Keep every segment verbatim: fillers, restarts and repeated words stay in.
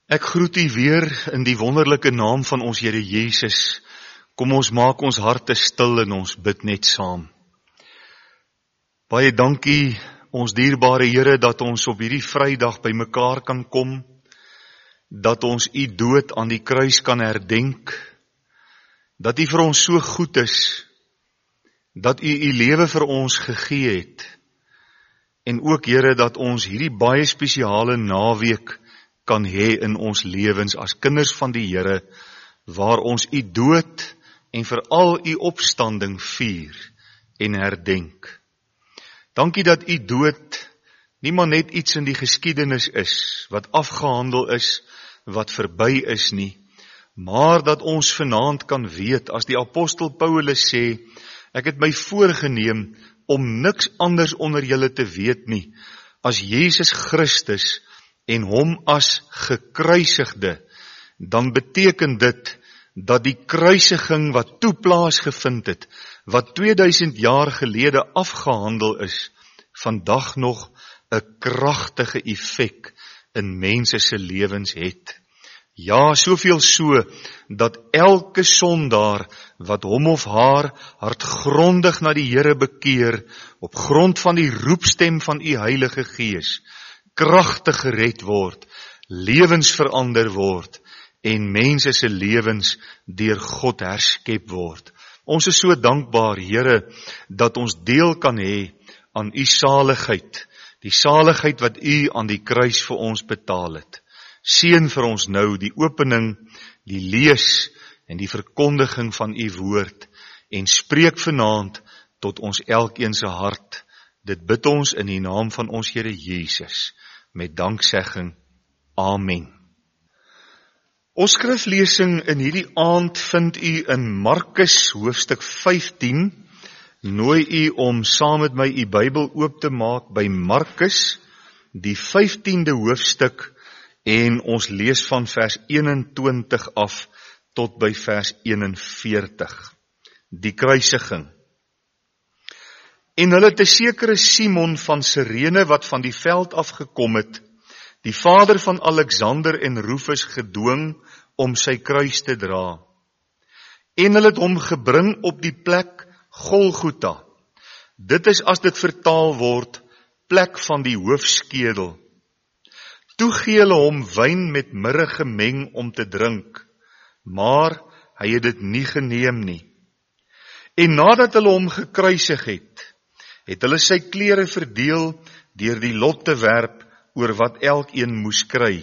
Ek groet u weer in die wonderlike naam van ons Here Jesus. Kom ons maak ons harte stil en ons bid net saam. Baie dankie ons dierbare Here dat ons op hierdie Vrydag by mekaar kan kom, dat ons u dood aan die kruis kan herdenk, dat u vir ons so goed is, dat u u lewe vir ons gegee het, en ook Here dat ons hierdie baie spesiale naweek kan hê in ons lewens as kinders van die Here, waar ons u dood en veral u opstanding vier en herdenk. Dankie dat u dood nie maar net iets in die geskiedenis is, wat afgehandel is, wat verby is nie, maar dat ons vanaand kan weet, as die apostel Paulus sê, ek het my voorgeneem om niks anders onder julle te weet nie, as Jesus Christus en hom as gekruisigde, dan beteken dit dat die kruisiging wat toe plaasgevind het, wat tweeduisend jaar gelede afgehandel is, vandag nog 'n kragtige effek in mense se lewens het. Ja, soveel so, dat elke sondaar wat hom of haar hartgrondig na die Here bekeer, op grond van die roepstem van u Heilige Gees, kragtig gered word, lewens verander word, en mense se lewens deur God herskep word. Ons is so dankbaar, Here, dat ons deel kan hê aan u saligheid, die saligheid wat u aan die kruis vir ons betaal het. Seën vir ons nou die opening, die lees en die verkondiging van u woord, en spreek vanaand tot ons elkeen se hart. Dit bid ons in die naam van ons Here Jesus, met danksegging. Amen. Ons skriflesing in hierdie aand vind u in Markus hoofstuk vyftien. Nooi u om saam met my u Bybel oop te maak by Markus, die vyftiende hoofstuk, en ons lees van vers eenentwintig af tot by vers eenenveertig. Die kruisiging. En hulle het 'n sekere Simon van Sirene wat van die veld afgekom het, die vader van Alexander en Rufus gedwing om sy kruis te dra. En hulle het hom gebring op die plek Golgotha. Dit is, as dit vertaal word, plek van die hoofskedel. Toe gee hulle hom wyn met mirre gemeng om te drink, maar hy het dit nie geneem nie. En nadat hulle hom gekruisig het, het hulle sy klere verdeel deur die lot te werp oor wat elkeen moes kry.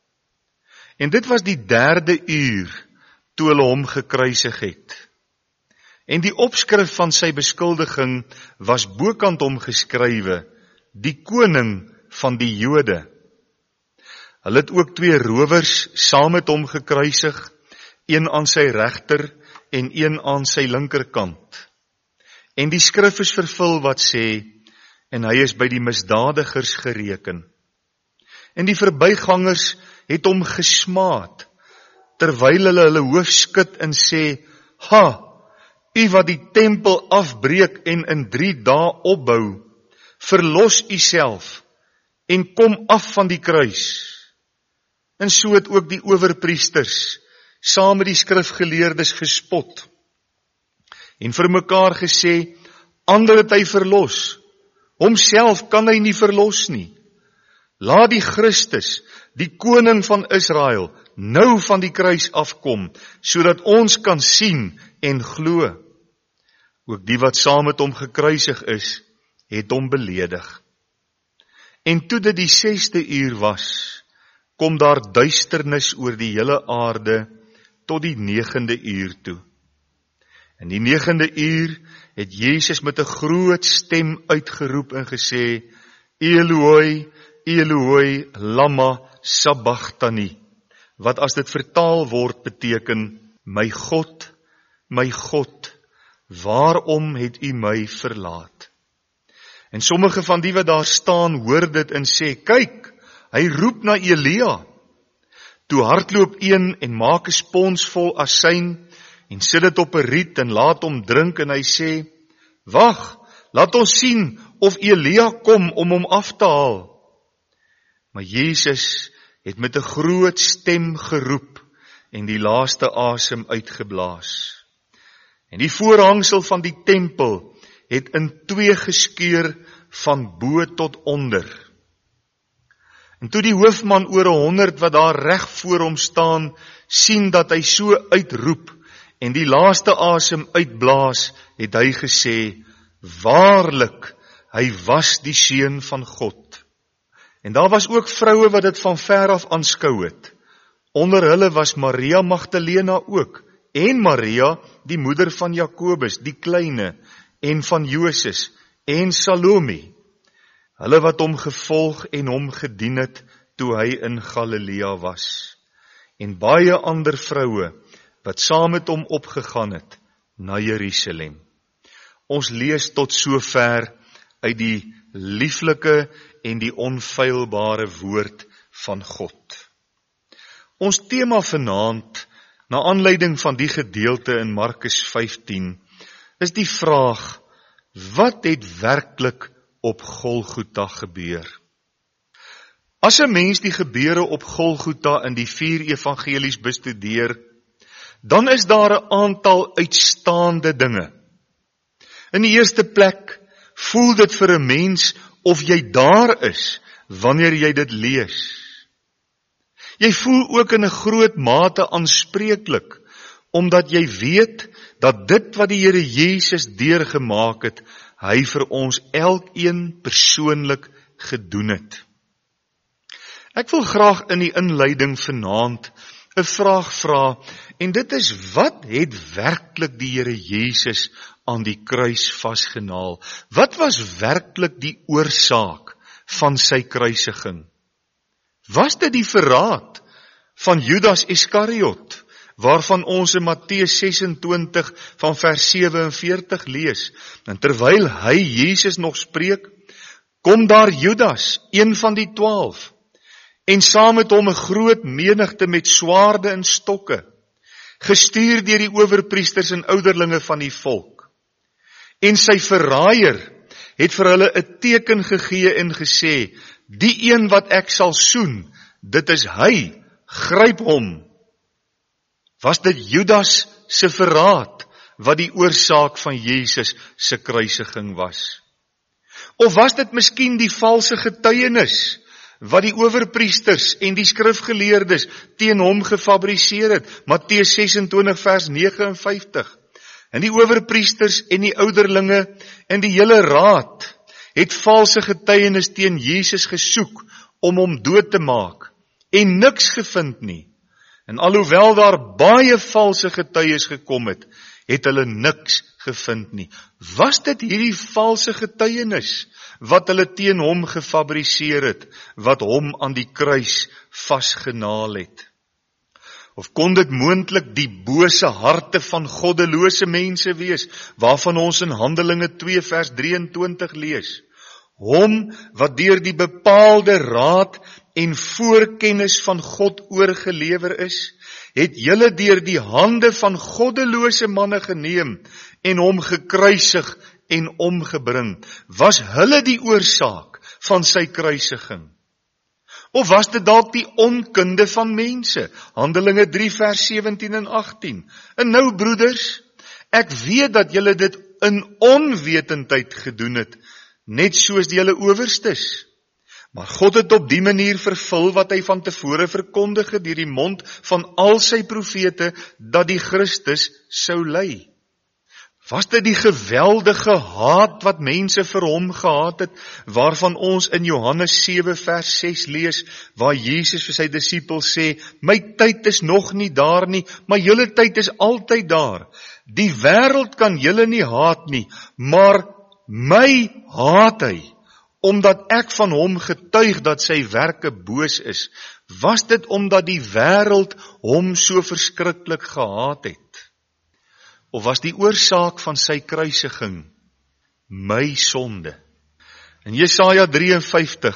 En dit was die derde uur toe hulle hom gekruisig het. En die opskrif van sy beskuldiging was bokant hom geskrywe, die koning van die Jode. Hulle het ook twee rowers saam met hom gekruisig, een aan sy regter en een aan sy linkerkant. En die skrif is vervul wat sê, en hy is by die misdadigers gereken. En die verbygangers het hom gesmaad, terwyl hulle hulle hoof skud en sê, ha, u wat die tempel afbreek en in drie dae opbou, verlos u self en kom af van die kruis. En so het ook die owerpriesters saam met die skrifgeleerdes gespot en vir mekaar gesê, ander het hy verlos, homself kan hy nie verlos nie. Laat die Christus, die koning van Israel, nou van die kruis afkom, sodat ons kan sien en glo. Ook die wat saam met hom gekruisig is, het hom beledig. En toe dit die sesde uur was, kom daar duisternis oor die hele aarde tot die negende uur toe. In die negende uur het Jesus met 'n groot stem uitgeroep en gesê, Eloi, Eloi, lama sabachthani, wat as dit vertaal word beteken, my God, my God, waarom het u my verlaat? En sommige van die wat daar staan, hoor dit en sê, kyk, hy roep na Elia. Toe hardloop een en maak 'n spons vol asyn en sit dit op 'n riet en laat hom drink en hy sê, wag, laat ons sien of Elia kom om hom af te haal. Maar Jesus het met 'n groot stem geroep en die laaste asem uitgeblaas. En die voorhangsel van die tempel het in twee geskeur van bo tot onder. En toe die hoofman oor honderd wat daar reg voor hom staan, sien dat hy so uitroep en die laaste asem uitblaas, het hy gesê, waarlik, hy was die seun van God. En daar was ook vroue wat dit van ver af aanskou het. Onder hulle was Maria Magdalena ook, en Maria, die moeder van Jakobus, die kleine, en van Joses, en Salome. Hulle wat hom gevolg en hom gedien het, toe hy in Galilea was. En baie ander vroue, wat saam met hom opgegaan het, na Jerusalem. Ons lees tot sover uit die lieflike en die onfeilbare woord van God. Ons tema vanaand, na aanleiding van die gedeelte in Markus vyftien, is die vraag, wat het werklik op Golgotha gebeur? As 'n mens die gebeure op Golgotha in die vier evangelies bestudeer, dan is daar 'n aantal uitstaande dinge. In die eerste plek, voel dit vir 'n mens of jy daar is, wanneer jy dit lees. Jy voel ook in 'n groot mate aanspreeklik, omdat jy weet, dat dit wat die Here Jesus deurgemaak het, hy vir ons elkeen persoonlik gedoen het. Ek wil graag in die inleiding vanaand 'n vraag vra, en dit is, wat het werklik die Here Jesus aan die kruis vasgenaal? Wat was werklik die oorsaak van sy kruisiging? Was dit die verraad van Judas Iskariot, waarvan ons in Matteus sesentwintig van vers sewenveertig lees? En terwyl hy Jesus nog spreek, kom daar Judas, een van die twaalf, en saam met hom 'n groot menigte met swaarde en stokke, gestuur deur die owerpriesters en ouderlinge van die volk. En sy verraaier het vir hulle 'n teken gegee en gesê, die een wat ek sal soen, dit is hy, gryp hom. Was dit Judas se verraad wat die oorsaak van Jesus se kruisiging was? Of was dit miskien die valse getuienis wat die owerpriesters en die skrifgeleerdes teen hom gefabriseer het? Matteus sesentwintig vers nege en vyftig. En die owerpriesters en die ouderlinge en die hele raad het valse getuienis teen Jesus gesoek om hom dood te maak en niks gevind nie. En alhoewel daar baie valse getuies gekom het, het hulle niks gevind nie. Was dit hierdie valse getuienis wat hulle teen hom gefabriseer het, wat hom aan die kruis vasgenaal het? Of kon dit moontlik die bose harte van goddelose mense wees, waarvan ons in Handelinge twee vers drieëntwintig lees? Hom wat deur die bepaalde raad en voorkennis van God oorgelewer is, het julle deur die hande van goddelose manne geneem en hom gekruisig en omgebring. Was hulle die oorsaak van sy kruisiging? Of was dit dalk die onkunde van mense? Handelinge drie vers sewentien en agttien. En nou broeders, ek weet dat julle dit in onwetendheid gedoen het, net soos die julle owerstes. Maar God het op die manier vervul wat hy van tevore verkondig het deur die mond van al sy profete, dat die Christus sou ly. Was dit die geweldige haat wat mense vir hom gehaat het, waarvan ons in Johannes sewe vers ses lees, waar Jesus vir sy disippels sê, my tyd is nog nie daar nie, maar julle tyd is altyd daar. Die wêreld kan julle nie haat nie, maar my haat hy, omdat ek van hom getuig dat sy werke boos is. Was dit omdat die wêreld hom so verskriklik gehaat het? Of was die oorsaak van sy kruisiging my sonde? In Jesaja drie en vyftig,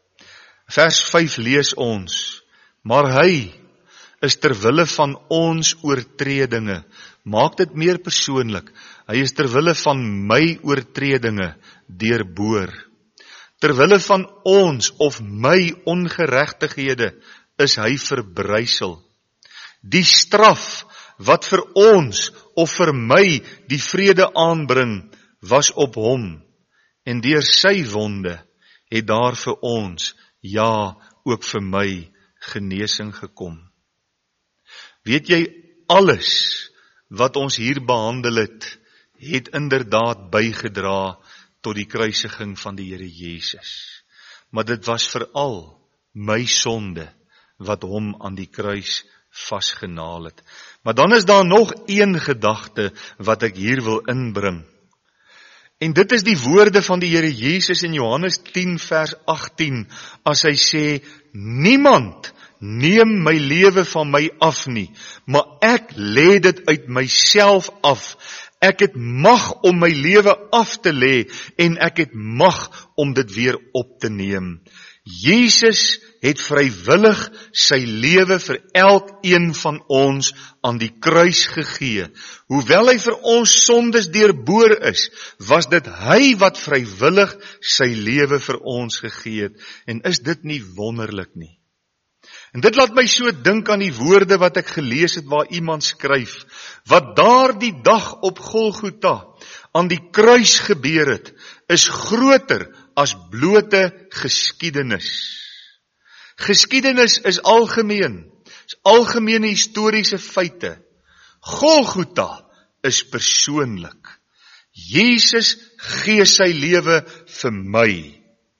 vers vyf lees ons, maar hy is ter wille van ons oortredinge. Maak dit meer persoonlik. Hy is ter wille van my oortredinge deurboor. Ter wille van ons of my ongeregtighede is hy verbrysel. Die straf wat vir ons of vir my die vrede aanbring, was op hom. En deur sy wonde het daar vir ons, ja, ook vir my, genesing gekom. Weet jy, alles wat ons hier behandel het, het inderdaad bygedra tot die kruisiging van die Here Jesus. Maar dit was veral my sonde wat hom aan die kruis vasgenaal het. Maar dan is daar nog een gedagte wat ek hier wil inbring. En dit is die woorde van die Here Jesus in Johannes tien vers agttien, as hy sê, niemand neem my lewe van my af nie, maar ek lê dit uit myself af. Ek het mag om my lewe af te lê, en ek het mag om dit weer op te neem. Jesus het vrywillig sy lewe vir elkeen van ons aan die kruis gegee. Hoewel hy vir ons sondes deurboor is, was dit hy wat vrywillig sy lewe vir ons gegee het. En is dit nie wonderlik nie? En dit laat my so dink aan die woorde wat ek gelees het waar iemand skryf, wat daar die dag op Golgotha aan die kruis gebeur het, is groter as blote geskiedenis. Geskiedenis is algemeen, is algemene historiese feite. Golgotha is persoonlik. Jesus gee sy lewe vir my.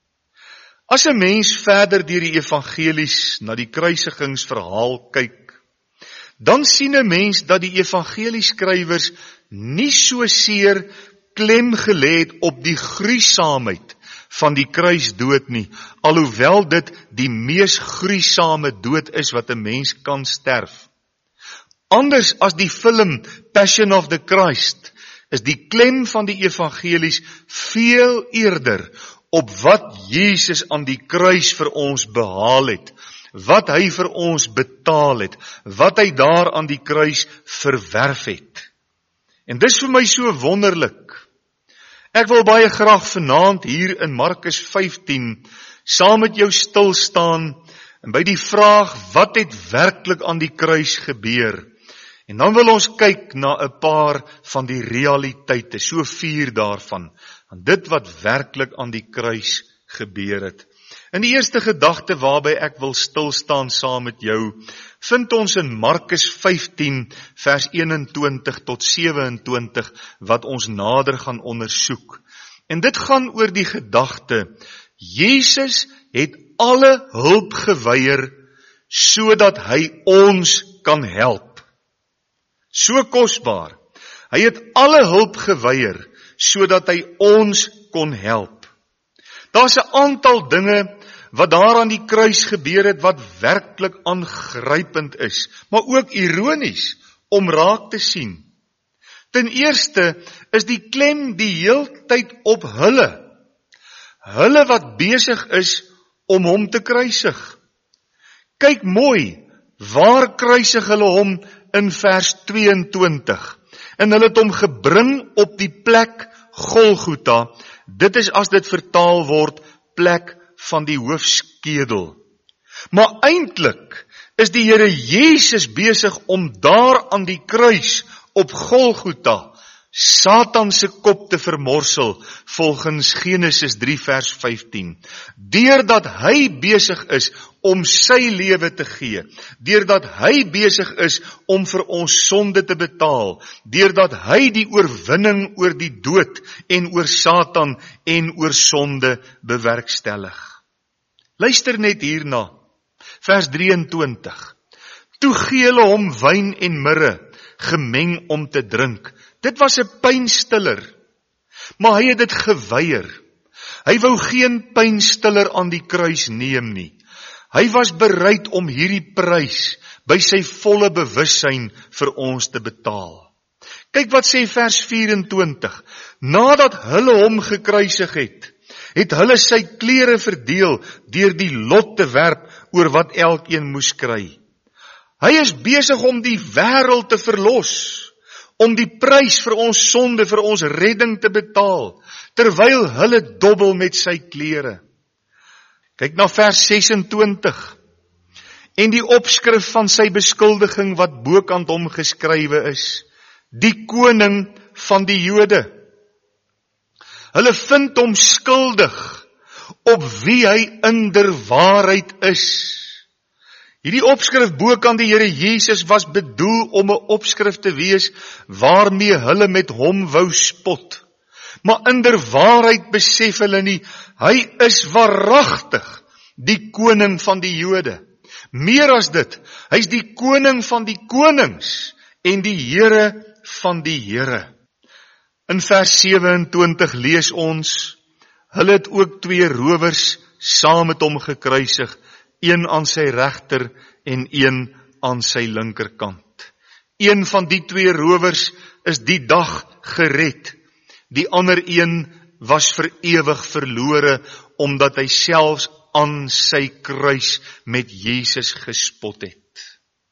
As 'n mens verder deur die evangelies na die kruisigingsverhaal kyk, dan sien 'n mens dat die evangelieskrywers nie so seer klem gelê het op die gruisaamheid van die kruisdood nie, alhoewel dit die mees gruisame dood is wat 'n mens kan sterf. Anders as die film Passion of the Christ, is die klem van die evangelies veel eerder op wat Jesus aan die kruis vir ons behaal het, wat hy vir ons betaal het, wat hy daar aan die kruis verwerf het. En dis vir my so wonderlik. Ek wil baie graag vanaand hier in Markus vyftien saam met jou stil staan en by die vraag, wat het werklik aan die kruis gebeur? En dan wil ons kyk na 'n paar van die realiteite, so vier daarvan, aan dit wat werklik aan die kruis gebeur het. In die eerste gedagte waarby ek wil stil staan saam met jou, vind ons in Markus vyftien vers eenentwintig tot sewe-en-twintig wat ons nader gaan ondersoek. En dit gaan oor die gedagte, Jesus het alle hulp geweier sodat hy ons kan help. So kosbaar. Hy het alle hulp geweier sodat hy ons kon help. Daar's 'n aantal dinge wat daar aan die kruis gebeur het wat werklik aangrypend is, maar ook ironies om raak te sien. Ten eerste is die klem die heeltyd op hulle. Hulle wat besig is om hom te kruisig. Kyk mooi, waar kruisig hulle hom in vers tweeëntwintig? En hulle het hom gebring op die plek Golgotha. Dit is as dit vertaal word, plek van die hoofskedel. Maar eintlik is die Here Jesus besig om daar aan die kruis op Golgotha Satan se kop te vermorsel, volgens Genesis drie vers vyftien. Deurdat hy besig is om sy lewe te gee, deurdat hy besig is om vir ons sonde te betaal, deurdat hy die oorwinning oor die dood en oor Satan en oor sonde bewerkstellig. Luister net hierna, vers drieëntwintig. Toe gee hulle hom wyn en mirre, gemeng om te drink. Dit was 'n pynstiller, maar hy het dit geweier. Hy wou geen pynstiller aan die kruis neem nie. Hy was bereid om hierdie prys by sy volle bewussyn vir ons te betaal. Kyk wat sê vers vyf-en-twintig. Nadat hulle hom gekruisig het, het hulle sy klere verdeel deur die lot te werp oor wat elkeen moes kry. Hy is besig om die wêreld te verlos, om die prys vir ons sonde, vir ons redding te betaal, terwyl hulle dobbel met sy klere. Kyk na vers ses-en-twintig. En die opskrif van sy beskuldiging wat bokant hom geskrywe is, die koning van die Jode. Hulle vind hom skuldig op wie hy inderwaarheid is. Hierdie opskrif bokant die Here Jesus was bedoel om 'n opskrif te wees waarmee hulle met hom wou spot. Maar inderwaarheid besef hulle nie, hy is waaragtig die koning van die Jode. Meer as dit, hy is die koning van die konings en die Here van die Here. In vers sewe-en-twintig lees ons, hulle het ook twee rowers saam met hom gekruisig, een aan sy regter en een aan sy linkerkant. Een van die twee rowers is die dag gered, die ander een was vir ewig verlore, omdat hy selfs aan sy kruis met Jesus gespot het.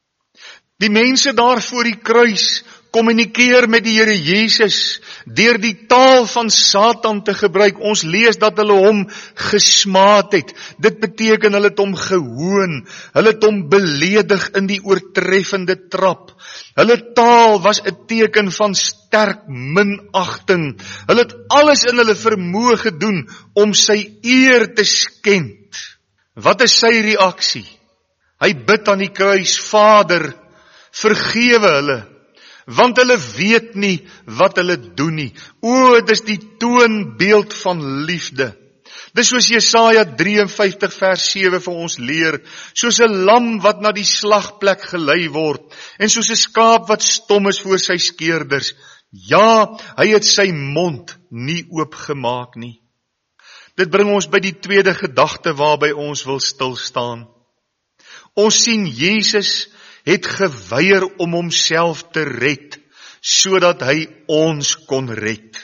Die mense daar voor die kruis kommunikeer met die Here Jesus deur die taal van Satan te gebruik. Ons lees dat hulle hom gesmaad het. Dit beteken hulle het hom gehoon, hulle het hom beledig in die oortreffende trap. Hulle taal was 'n teken van sterk minagting. Hulle het alles in hulle vermoë gedoen om sy eer te skend. Wat is sy reaksie? Hy bid aan die kruis, Vader, vergewe hulle, want hulle weet nie wat hulle doen nie. O, dit is die toonbeeld van liefde. Dis soos Jesaja drieënvyftig vers sewe vir ons leer, soos 'n lam wat na die slagplek gelei word, en soos 'n skaap wat stom is voor sy skeerders. Ja, hy het sy mond nie oopgemaak nie. Dit bring ons by die tweede gedagte waarby ons wil stil staan. Ons sien Jesus het geweier om homself te red, sodat hy ons kon red.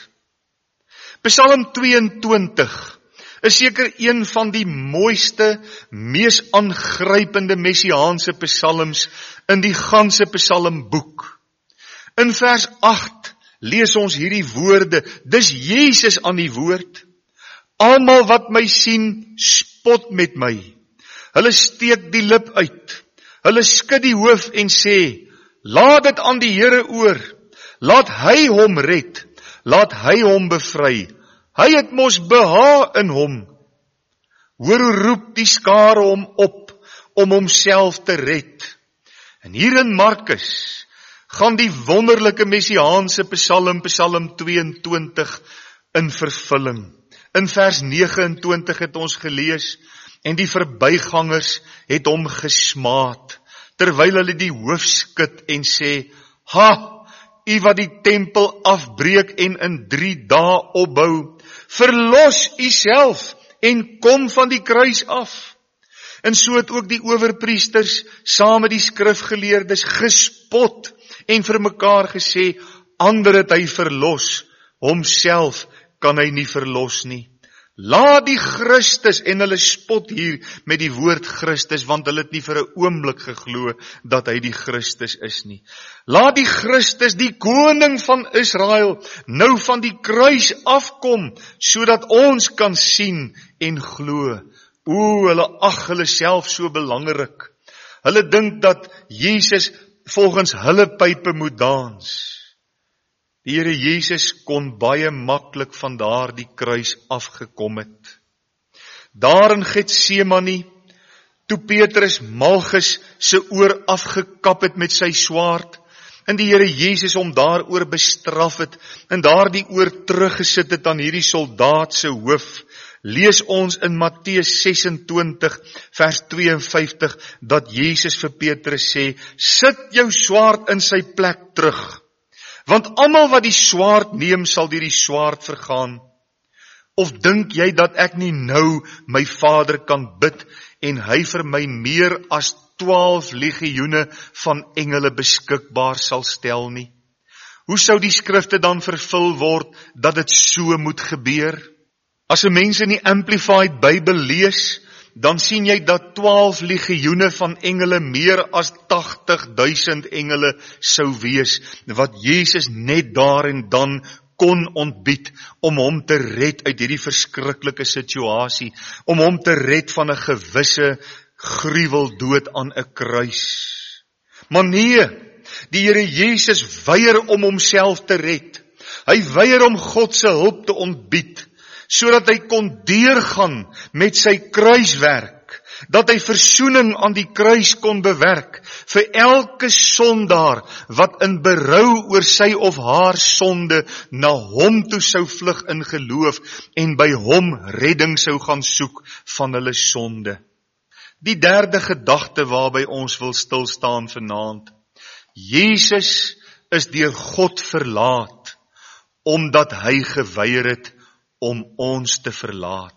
Psalm tweeëntwintig is seker een van die mooiste, mees aangrypende messiaanse psalms in die ganse psalmboek. In vers agt lees ons hierdie woorde, dis Jesus aan die woord. Almal wat my sien, spot met my. Hulle steek die lip uit. Hulle skud die hoof en sê, laat dit aan die Here oor. Laat hy hom red. Laat hy hom bevry. Hy het mos behaag in hom. Hoor hoe roep die skare hom op om homself te red. En hier in Markus gaan die wonderlike messiaanse psalm, Psalm tweeëntwintig, in vervulling. In vers negenentwintig het ons gelees, en die verbygangers het hom gesmaad, terwyl hulle die hoof skud en sê, ha, u wat die tempel afbreek en in drie dae opbou, verlos u self en kom van die kruis af. En so het ook die owerpriesters saam met die skrifgeleerdes gespot en vir mekaar gesê, ander het hy verlos, homself kan hy nie verlos nie. Laat die Christus, en hulle spot hier met die woord Christus, want hulle het nie vir 'n oomblik geglo dat hy die Christus is nie. Laat die Christus, die koning van Israel, nou van die kruis afkom, sodat ons kan sien en glo. O, hulle ag hulle self so belangrik. Hulle dink dat Jesus volgens hulle pype moet dans. Die Here Jesus kon baie maklik van daardie kruis afgekom het. Daar in Getsemane, toe Petrus Malchus se oor afgekap het met sy swaard, en die Here Jesus hom daaroor bestraf het, en daardie oor teruggesit het aan hierdie soldaat se hoof, lees ons in Matteus sesentwintig vers tweeënvyftig, dat Jesus vir Petrus sê, sit jou swaard in sy plek terug, want almal wat die swaard neem, sal deur die swaard vergaan. Of dink jy dat ek nie nou my Vader kan bid, en hy vir my meer as twaalf legioene van engele beskikbaar sal stel nie? Hoe sou die skrifte dan vervul word, dat dit so moet gebeur? As 'n mens in die Amplified Bybel lees, dan sien jy dat twaalf legioene van engele meer as tagtig duisend engele sou wees, wat Jesus net daar en dan kon ontbied, om hom te red uit hierdie verskriklike situasie, om hom te red van 'n gewisse gruweldood aan 'n kruis. Maar nee, die Here Jesus weier om homself te red. Hy weier om God se hulp te ontbied, sodat hy kon deurgaan met sy kruiswerk, dat hy versoening aan die kruis kon bewerk, vir elke sondaar wat in berou oor sy of haar sonde na hom toe sou vlug in geloof en by hom redding sou gaan soek van hulle sonde. Die derde gedagte waarby ons wil stil staan vanaand. Jesus is deur God verlaat, omdat hy geweier het om ons te verlaat.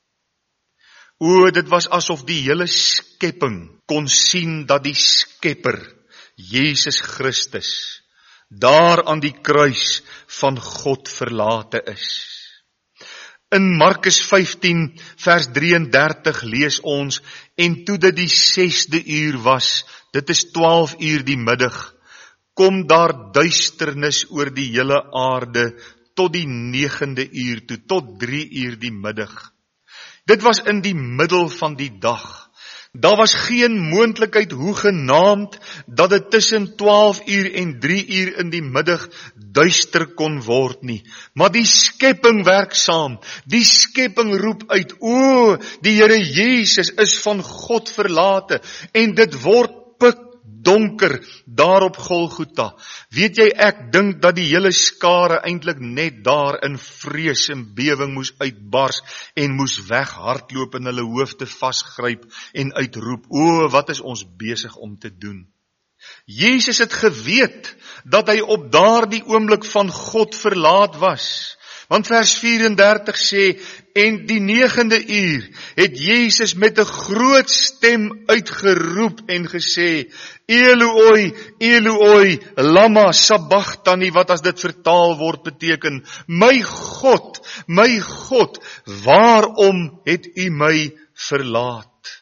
O, dit was asof die hele skepping kon sien dat die Skepper, Jesus Christus, daar aan die kruis van God verlate is. In Markus vyftien vers drieëndertig lees ons, en toe dit die sesde uur was, dit is twaalf uur die middag, kom daar duisternis oor die hele aarde tot die negende uur toe, tot drie uur die middag. Dit was in die middel van die dag. Daar was geen moontlikheid hoegenaamd dat dit tussen twaalf uur en drie uur in die middag duister kon word nie. Maar die skepping werk saam. Die skepping roep uit, o, die Here Jesus is van God verlate en dit word pikdonker daar op Golgotha. Weet jy, ek dink dat die hele skare eintlik net daar in vrees en bewing moes uitbars en moes weghardloop en hulle hoofde vasgryp en uitroep, o, wat is ons besig om te doen? Jesus het geweet dat hy op daardie oomblik van God verlaat was. Want vers vyf-en-dertig sê, en die negende uur het Jesus met 'n groot stem uitgeroep en gesê, Eloi, Eloi, lama sabachthani, wat as dit vertaal word beteken, my God, my God, waarom het u my verlaat?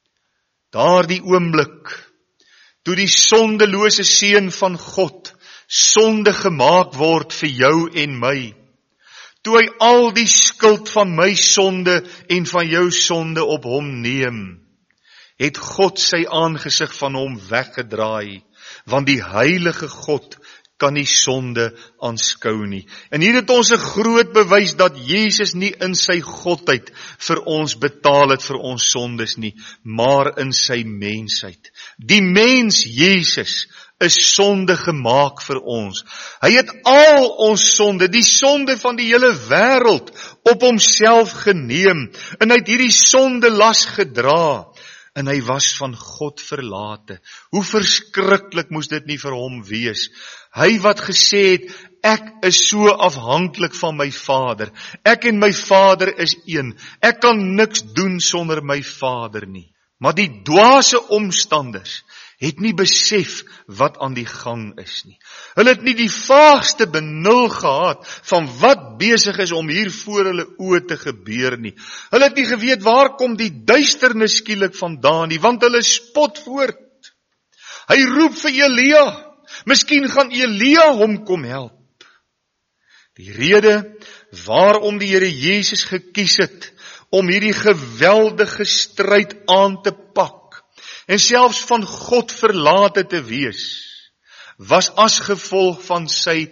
Daardie oomblik, toe die sondelose seun van God sonde gemaak word vir jou en my, toe hy al die skuld van my sonde en van jou sonde op hom neem, het God sy aangesig van hom weggedraai, want die heilige God kan nie sonde aanskou nie. En hier het ons 'n groot bewys dat Jesus nie in sy godheid vir ons betaal het vir ons sondes nie, maar in sy mensheid. Die mens Jesus is sonde gemaak vir ons. Hy het al ons sonde, die sonde van die hele wêreld, op homself geneem, en hy het hierdie sonde las gedra, en hy was van God verlate. Hoe verskriklik moes dit nie vir hom wees? Hy wat gesê het, ek is so afhanklik van my Vader, ek en my Vader is een, ek kan niks doen sonder my Vader nie. Maar die dwaase omstanders het nie besef wat aan die gang is nie. Hulle het nie die vaagste benul gehad van wat besig is om hier voor hulle oë te gebeur nie. Hulle het nie geweet waar kom die duisternis skielik vandaan nie, want hulle spot voort. Hy roep vir Elia, miskien gaan Elia hom kom help. Die rede waarom die Here Jesus gekies het om hierdie geweldige stryd aan te pak, en selfs van God verlate te wees, was as gevolg van sy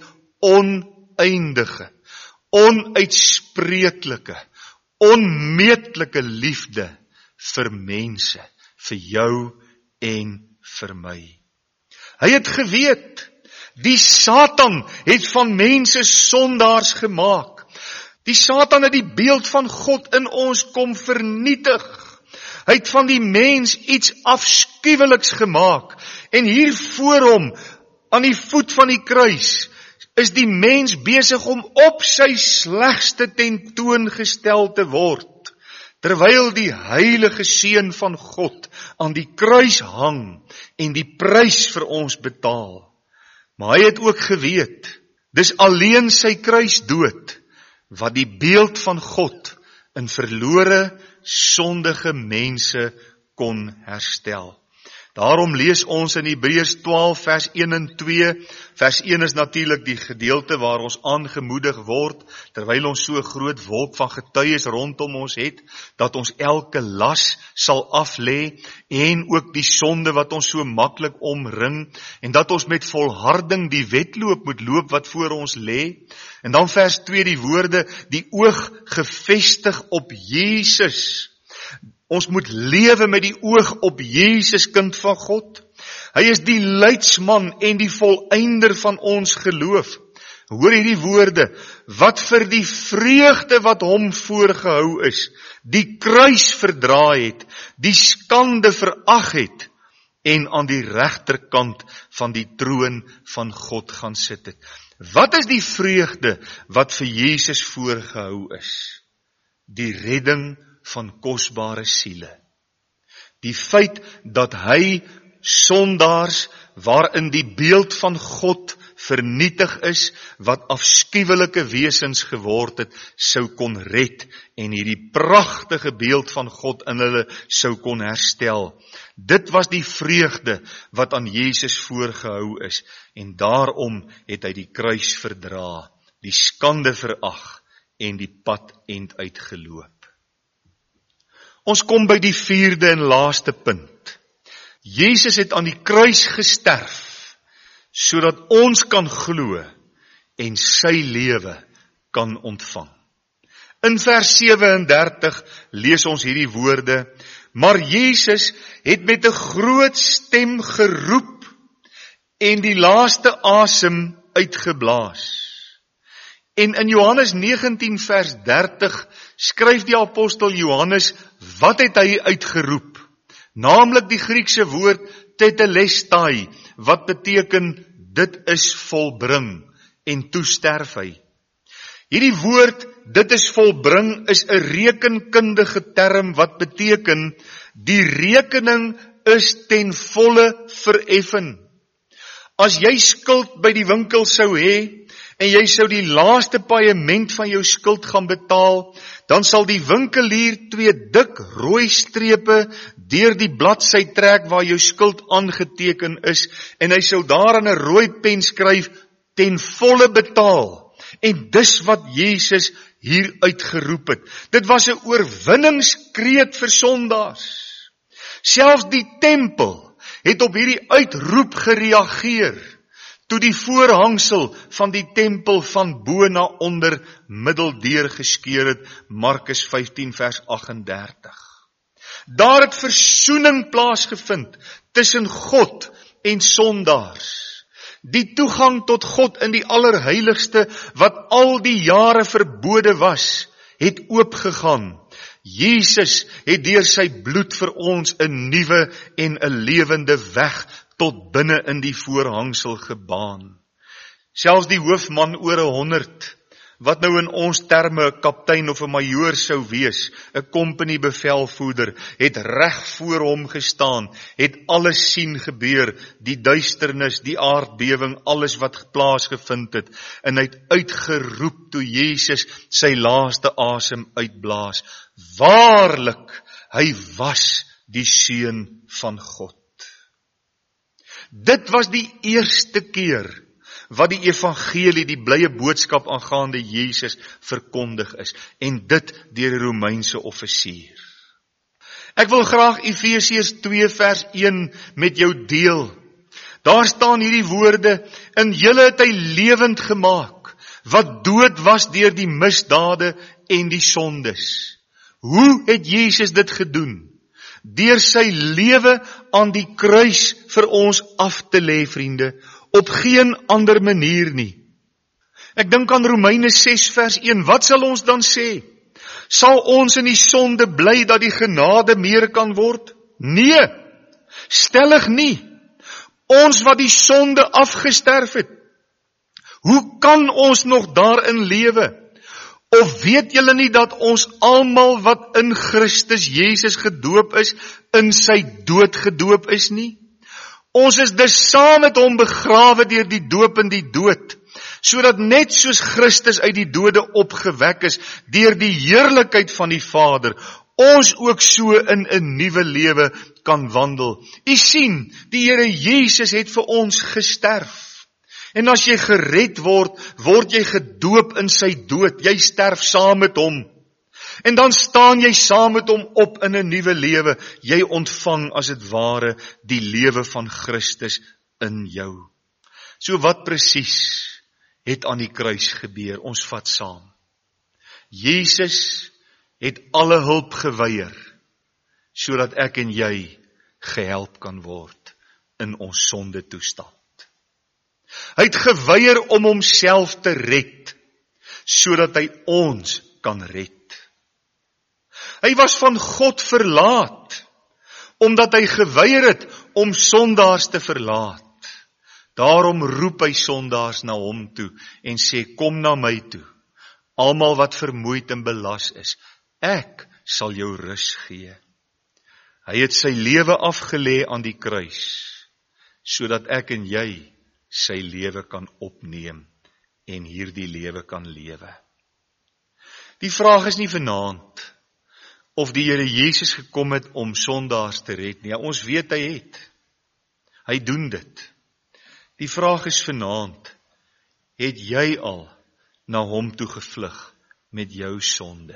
oneindige, onuitspreeklike, onmeetlike liefde vir mense, vir jou en vir my. Hy het geweet, die Satan het van mense sondaars gemaak. Die Satan het die beeld van God in ons kom vernietig. Hy het van die mens iets afskuweliks gemaak, en hier voor hom, aan die voet van die kruis, is die mens besig om op sy slegste tentoongestel te word, terwyl die heilige seun van God aan die kruis hang, en die prys vir ons betaal. Maar hy het ook geweet, dis alleen sy kruisdood, wat die beeld van God in verlore, sondige mense kon herstel. Daarom lees ons in Hebreërs twaalf vers een en twee, vers een is natuurlik die gedeelte waar ons aangemoedig word, terwyl ons so groot wolk van getuies rondom ons het, dat ons elke las sal aflê, en ook die sonde wat ons so maklik omring, en dat ons met volharding die wedloop moet loop wat voor ons lê. En dan vers twee die woorde, die oog gefestig op Jesus. Ons moet lewe met die oog op Jesus, kind van God. Hy is die leidsman en die volëinder van ons geloof. Hoor hierdie woorde, wat vir die vreugde wat hom voorgehou is, die kruis verdra het, die skande verag het, en aan die regterkant van die troon van God gaan sit het. Wat is die vreugde wat vir Jesus voorgehou is? Die redding van kosbare siele. Die feit dat hy sondaars waarin die beeld van God vernietig is, wat afskuwelike wesens geword het, sou kon red en hierdie pragtige beeld van God in hulle sou kon herstel. Dit was die vreugde wat aan Jesus voorgehou is, en daarom het hy die kruis verdra, die skande verag en die pad end uitgeloop. Ons kom by die vierde en laaste punt. Jesus het aan die kruis gesterf, sodat ons kan glo en sy lewe kan ontvang. In vers sewe-en-dertig lees ons hierdie woorde, maar Jesus het met 'n groot stem geroep en die laaste asem uitgeblaas. En in Johannes negentien vers dertig skryf die apostel Johannes, wat het hy uitgeroep? Naamlik die Griekse woord tetelestai, wat beteken, dit is volbring, en toe sterf hy. Hierdie woord, dit is volbring, is 'n rekenkundige term wat beteken, die rekening is ten volle vereffen. As jy skuld by die winkel sou hê, en jy sou die laaste paaiement van jou skuld gaan betaal, dan sal die winkelier twee dik rooi strepe deur die bladsy trek waar jou skuld aangeteken is, en hy sou daar in 'n rooi pen skryf, ten volle betaal. En dis wat Jesus hier uitgeroep het. Dit was 'n oorwinningskreet vir sondaars. Selfs die tempel het op hierdie uitroep gereageer, toe die voorhangsel van die tempel van bo na onder middeldeur geskeur het, Markus vyftien vers agt-en-dertig. Daar het versoening plaasgevind tussen God en sondaars. Die toegang tot God in die allerheiligste, wat al die jare verbode was, het oopgegaan. Jesus het deur sy bloed vir ons 'n nuwe en 'n lewende weg tot binne in die voorhangsel gebaan. Selfs die hoofman oor 'n honderd, wat nou in ons terme 'n kaptein of 'n majoor sou wees, 'n company bevelvoerder, het reg voor hom gestaan, het alles sien gebeur, die duisternis, die aardbewing, alles wat plaasgevind het, en hy het uitgeroep toe Jesus sy laaste asem uitblaas. Waarlik, hy was die seun van God. Dit was die eerste keer wat die evangelie, die blye boodskap aangaande Jesus verkondig is, en dit deur die Romeinse offisier. Ek wil graag Efesiërs twee vers een met jou deel. Daar staan hierdie woorde, in julle het hy lewend gemaak, wat dood was deur die misdade en die sondes. Hoe het Jesus dit gedoen? Deur sy lewe aan die kruis vir ons af te lê, vriende, op geen ander manier nie. Ek dink aan Romeine ses vers een, wat sal ons dan sê? Sal ons in die sonde bly dat die genade meer kan word? Nee, stellig nie. Ons wat die sonde afgesterf het, hoe kan ons nog daarin lewe? Of weet julle nie dat ons almal wat in Christus Jesus gedoop is, in sy dood gedoop is nie? Ons is dus saam met hom begrawe deur die doop in die dood, sodat net soos Christus uit die dode opgewek is, deur die heerlikheid van die Vader, ons ook so in 'n nuwe lewe kan wandel. U sien, die Here Jesus het vir ons gesterf. En as jy gered word, word jy gedoop in sy dood. Jy sterf saam met hom. En dan staan jy saam met hom op in 'n nuwe lewe. Jy ontvang as dit ware die lewe van Christus in jou. So wat presies het aan die kruis gebeur? Ons vat saam. Jesus het alle hulp geweier, sodat ek en jy gehelp kan word in ons sonde toestand. Hy het geweier om homself te red, sodat hy ons kan red. Hy was van God verlaat, omdat hy geweier het om sondaars te verlaat. Daarom roep hy sondaars na hom toe en sê, kom na my toe, almal wat vermoeid en belas is, ek sal jou rus gee. Hy het sy lewe afgelê aan die kruis, sodat ek en jy sy lewe kan opneem en hierdie lewe kan lewe. Die vraag is nie vanaand of die Here Jesus gekom het om sondaars te red nie. Ja, ons weet hy het. Hy doen dit. Die vraag is vanaand, het jy al na hom toe gevlug met jou sonde?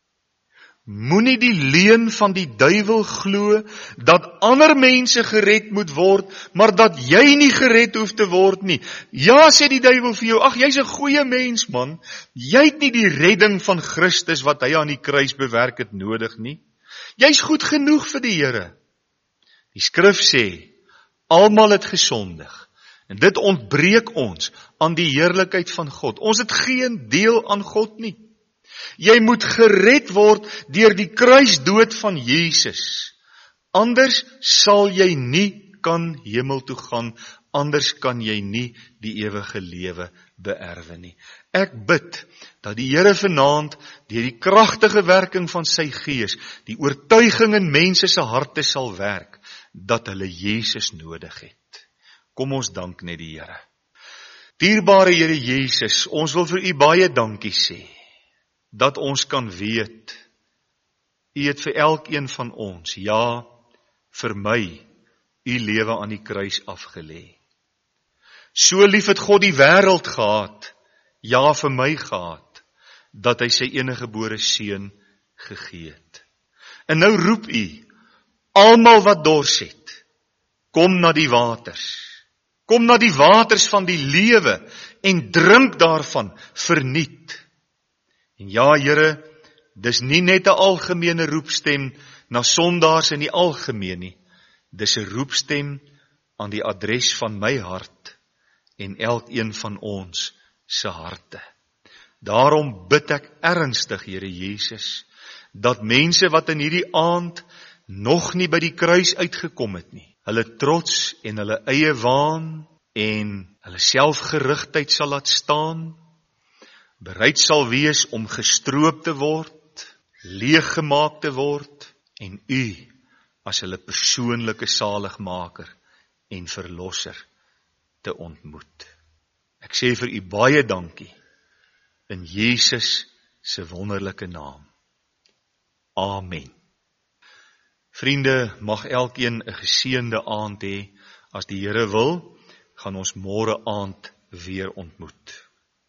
Moenie die leuen van die duiwel glo, dat ander mense gered moet word, maar dat jy nie gered hoef te word nie. Ja, sê die duiwel vir jou, ag, jy's 'n goeie mens, man. Jy het nie die redding van Christus wat hy aan die kruis bewerk het nodig nie. Jy's goed genoeg vir die Here. Die skrif sê, almal het gesondig, en dit ontbreek ons aan die heerlikheid van God. Ons het geen deel aan God nie. Jy moet gered word deur die kruisdood van Jesus. Anders sal jy nie kan hemel toe gaan, anders kan jy nie die ewige lewe beerwe nie. Ek bid dat die Here vanaand deur die kragtige werking van sy Gees die oortuiging in mense se harte sal werk dat hulle Jesus nodig het. Kom ons dank net die Here. Dierbare Here Jesus, ons wil vir U baie dankie sê, dat ons kan weet, U het vir elkeen van ons, ja, vir my, U lewe aan die kruis afgelê. So lief het God die wêreld gehad, ja, vir my gehad, dat hy sy eniggebore seun gegee het. En nou roep U, almal wat dors het, kom na die waters. Kom na die waters van die lewe en drink daarvan verniet. En ja, Here, dis nie net 'n algemene roepstem na sondaars in die algemeen nie. Dis 'n roepstem aan die adres van my hart en elkeen van ons se harte. Daarom bid ek ernstig, Here Jesus, dat mense wat in hierdie aand nog nie by die kruis uitgekom het nie, hulle trots en hulle eie waan en hulle selfgerigtheid sal laat staan, bereid sal wees om gestroop te word, leeggemaak te word, en U as hulle persoonlike saligmaker en verlosser te ontmoet. Ek sê vir U baie dankie, in Jesus se wonderlike naam. Amen. Vriende, mag elkeen 'n geseënde aand hê. As die Here wil, gaan ons môre aand weer ontmoet.